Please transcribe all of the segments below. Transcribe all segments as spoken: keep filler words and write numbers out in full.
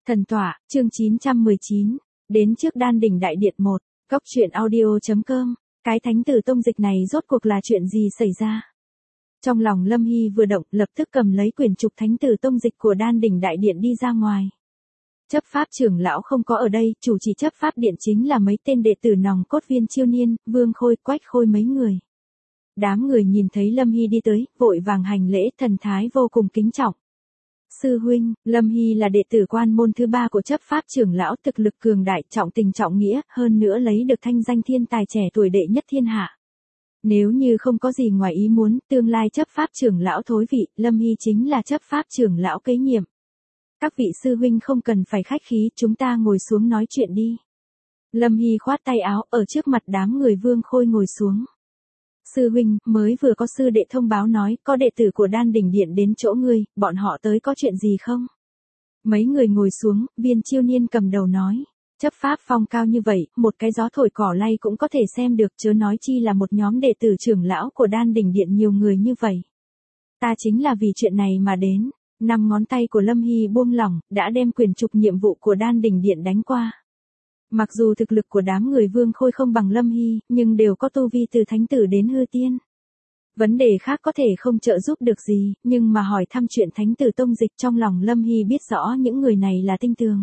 Thần tọa, chương chín trăm mười chín, đến trước đan đỉnh đại điện một, góc truyện audio.com, cái thánh tử tông dịch này rốt cuộc là chuyện gì xảy ra? Trong lòng Lâm Hy vừa động, lập tức cầm lấy quyển trục thánh tử tông dịch của đan đỉnh đại điện đi ra ngoài. Chấp pháp trưởng lão không có ở đây, chủ trì chấp pháp điện chính là mấy tên đệ tử nòng cốt Viên Chiêu Niên, Vương Khôi, Quách Khôi mấy người. Đám người nhìn thấy Lâm Hy đi tới, vội vàng hành lễ, thần thái vô cùng kính trọng. Sư huynh, Lâm Hy là đệ tử quan môn thứ ba của chấp pháp trưởng lão, thực lực cường đại, trọng tình trọng nghĩa, hơn nữa lấy được thanh danh thiên tài trẻ tuổi đệ nhất thiên hạ. Nếu như không có gì ngoài ý muốn, tương lai chấp pháp trưởng lão thối vị, Lâm Hy chính là chấp pháp trưởng lão kế nhiệm. Các vị sư huynh không cần phải khách khí, chúng ta ngồi xuống nói chuyện đi. Lâm Hy khoát tay áo, ở trước mặt đám người Vương Khôi ngồi xuống. Sư huynh, mới vừa có sư đệ thông báo nói, có đệ tử của đan đỉnh điện đến chỗ ngươi, bọn họ tới có chuyện gì không? Mấy người ngồi xuống, Viên Chiêu Niên cầm đầu nói. Chấp pháp phong cao như vậy, một cái gió thổi cỏ lay cũng có thể xem được, chớ nói chi là một nhóm đệ tử trưởng lão của đan đỉnh điện nhiều người như vậy. Ta chính là vì chuyện này mà đến. Năm ngón tay của Lâm Hy buông lỏng, đã đem quyền trục nhiệm vụ của đan đỉnh điện đánh qua. Mặc dù thực lực của đám người Vương Khôi không bằng Lâm Hy, nhưng đều có tu vi từ thánh tử đến hư tiên. Vấn đề khác có thể không trợ giúp được gì, nhưng mà hỏi thăm chuyện thánh tử tông dịch, trong lòng Lâm Hy biết rõ những người này là tinh tường.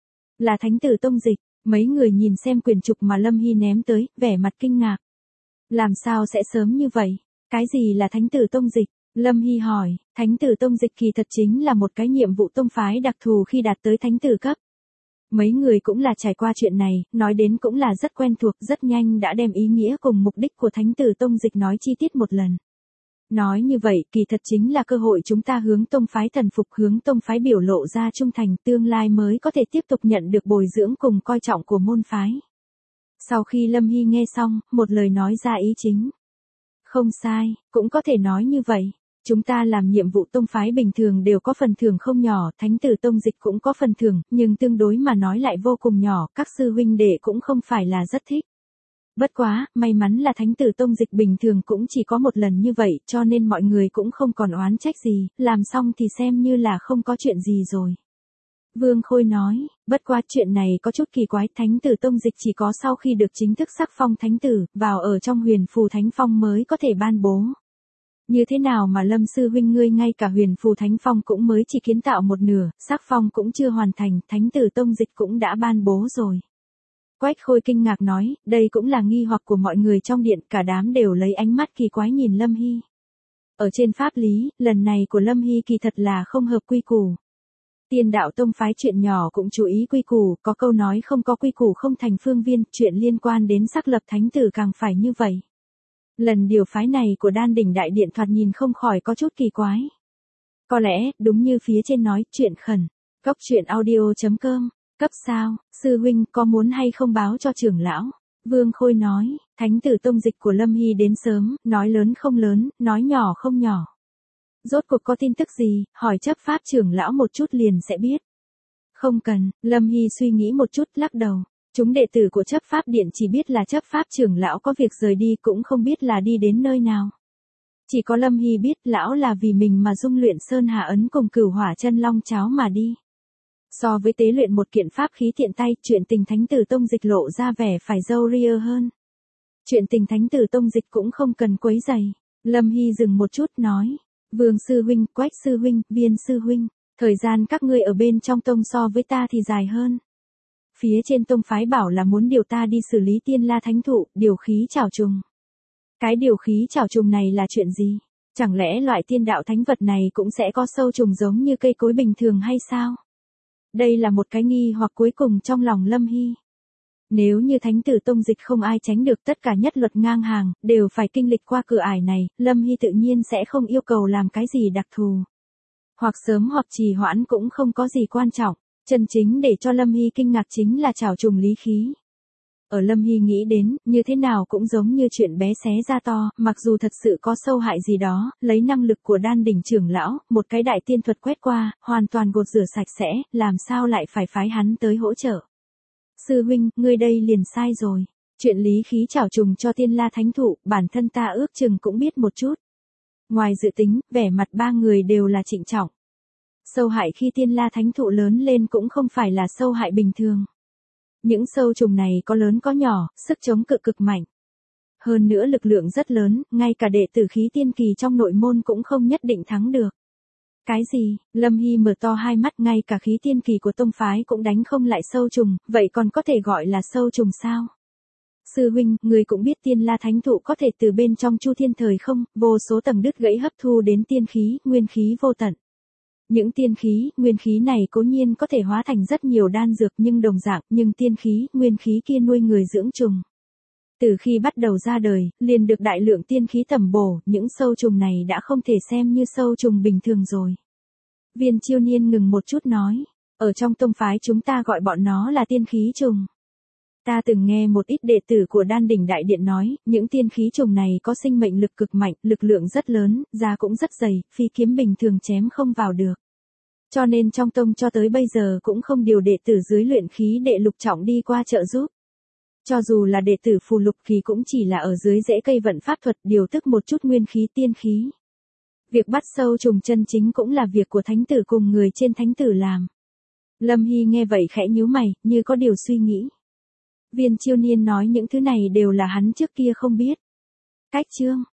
Là thánh tử tông dịch, mấy người nhìn xem quyền trục mà Lâm Hy ném tới, vẻ mặt kinh ngạc. Làm sao sẽ sớm như vậy? Cái gì là thánh tử tông dịch? Lâm Hy hỏi, thánh tử tông dịch kỳ thật chính là một cái nhiệm vụ tông phái đặc thù khi đạt tới thánh tử cấp. Mấy người cũng là trải qua chuyện này, nói đến cũng là rất quen thuộc, rất nhanh đã đem ý nghĩa cùng mục đích của thánh tử tông dịch nói chi tiết một lần. Nói như vậy, kỳ thật chính là cơ hội chúng ta hướng tông phái thần phục, hướng tông phái biểu lộ ra trung thành, tương lai mới có thể tiếp tục nhận được bồi dưỡng cùng coi trọng của môn phái. Sau khi Lâm Hy nghe xong, một lời nói ra ý chính. Không sai, cũng có thể nói như vậy. Chúng ta làm nhiệm vụ tông phái bình thường đều có phần thưởng không nhỏ, thánh tử tông dịch cũng có phần thưởng, nhưng tương đối mà nói lại vô cùng nhỏ, các sư huynh đệ cũng không phải là rất thích. Bất quá, may mắn là thánh tử tông dịch bình thường cũng chỉ có một lần như vậy, cho nên mọi người cũng không còn oán trách gì, làm xong thì xem như là không có chuyện gì rồi. Vương Khôi nói, bất quá chuyện này có chút kỳ quái, thánh tử tông dịch chỉ có sau khi được chính thức sắc phong thánh tử, vào ở trong huyền phù thánh phong mới có thể ban bố. Như thế nào mà Lâm sư huynh ngươi ngay cả huyền phù thánh phong cũng mới chỉ kiến tạo một nửa, sắc phong cũng chưa hoàn thành, thánh tử tông dịch cũng đã ban bố rồi. Quách Khôi kinh ngạc nói, đây cũng là nghi hoặc của mọi người trong điện, cả đám đều lấy ánh mắt kỳ quái nhìn Lâm Hy. Ở trên pháp lý, lần này của Lâm Hy kỳ thật là không hợp quy củ. Tiên đạo tông phái chuyện nhỏ cũng chú ý quy củ, có câu nói không có quy củ không thành phương viên, chuyện liên quan đến sắc lập thánh tử càng phải như vậy. Lần điều phái này của đan đỉnh đại điện thoạt nhìn không khỏi có chút kỳ quái. Có lẽ, đúng như phía trên nói, chuyện khẩn. Góc truyện audio.com, cấp sao, sư huynh có muốn hay không báo cho trưởng lão? Vương Khôi nói, thánh tử tông dịch của Lâm Hy đến sớm, nói lớn không lớn, nói nhỏ không nhỏ. Rốt cuộc có tin tức gì, hỏi chấp pháp trưởng lão một chút liền sẽ biết. Không cần, Lâm Hy suy nghĩ một chút, lắc đầu. Chúng đệ tử của chấp pháp điện chỉ biết là chấp pháp trưởng lão có việc rời đi, cũng không biết là đi đến nơi nào. Chỉ có Lâm Hy biết lão là vì mình mà dung luyện sơn hà ấn cùng cửu hỏa chân long cháo mà đi. So với tế luyện một kiện pháp khí tiện tay, chuyện tình thánh tử tông dịch lộ ra vẻ phải dâu ria hơn. Chuyện tình thánh tử tông dịch cũng không cần quấy rầy. Lâm Hy dừng một chút nói, Vương sư huynh, Quách sư huynh, Viên sư huynh, thời gian các ngươi ở bên trong tông so với ta thì dài hơn. Phía trên tông phái bảo là muốn điều ta đi xử lý tiên la thánh thụ, điều khí trảo trùng. Cái điều khí trảo trùng này là chuyện gì? Chẳng lẽ loại tiên đạo thánh vật này cũng sẽ có sâu trùng giống như cây cối bình thường hay sao? Đây là một cái nghi hoặc cuối cùng trong lòng Lâm Hy. Nếu như thánh tử tông dịch không ai tránh được, tất cả nhất luật ngang hàng, đều phải kinh lịch qua cửa ải này, Lâm Hy tự nhiên sẽ không yêu cầu làm cái gì đặc thù. Hoặc sớm hoặc trì hoãn cũng không có gì quan trọng. Chân chính để cho Lâm Hy kinh ngạc chính là trảo trùng lý khí. Ở Lâm Hy nghĩ đến, như thế nào cũng giống như chuyện bé xé ra to, mặc dù thật sự có sâu hại gì đó, lấy năng lực của đan đỉnh trưởng lão, một cái đại tiên thuật quét qua, hoàn toàn gột rửa sạch sẽ, làm sao lại phải phái hắn tới hỗ trợ. Sư huynh, ngươi đây liền sai rồi. Chuyện lý khí trảo trùng cho tiên la thánh thụ, bản thân ta ước chừng cũng biết một chút. Ngoài dự tính, vẻ mặt ba người đều là trịnh trọng. Sâu hại khi tiên la thánh thụ lớn lên cũng không phải là sâu hại bình thường. Những sâu trùng này có lớn có nhỏ, sức chống cự cực mạnh. Hơn nữa lực lượng rất lớn, ngay cả đệ tử khí tiên kỳ trong nội môn cũng không nhất định thắng được. Cái gì? Lâm Hy mở to hai mắt, ngay cả khí tiên kỳ của tông phái cũng đánh không lại sâu trùng, vậy còn có thể gọi là sâu trùng sao? Sư huynh, người cũng biết tiên la thánh thụ có thể từ bên trong chu thiên thời không, vô số tầng đứt gãy hấp thu đến tiên khí, nguyên khí vô tận. Những tiên khí, nguyên khí này cố nhiên có thể hóa thành rất nhiều đan dược nhưng đồng dạng, nhưng tiên khí, nguyên khí kia nuôi người dưỡng trùng. Từ khi bắt đầu ra đời, liền được đại lượng tiên khí tầm bổ, những sâu trùng này đã không thể xem như sâu trùng bình thường rồi. Viên Chiêu Niên ngừng một chút nói, ở trong tông phái chúng ta gọi bọn nó là tiên khí trùng. Ta từng nghe một ít đệ tử của Đan Đỉnh Đại Điện nói, những tiên khí trùng này có sinh mệnh lực cực mạnh, lực lượng rất lớn, da cũng rất dày, phi kiếm bình thường chém không vào được. Cho nên trong tông cho tới bây giờ cũng không điều đệ tử dưới luyện khí đệ lục trọng đi qua trợ giúp. Cho dù là đệ tử phù lục kỳ cũng chỉ là ở dưới rễ cây vận pháp thuật điều tức một chút nguyên khí tiên khí. Việc bắt sâu trùng chân chính cũng là việc của thánh tử cùng người trên thánh tử làm. Lâm Hy nghe vậy khẽ nhíu mày, như có điều suy nghĩ. Viên Chiêu Niên nói những thứ này đều là hắn trước kia không biết. Cách chương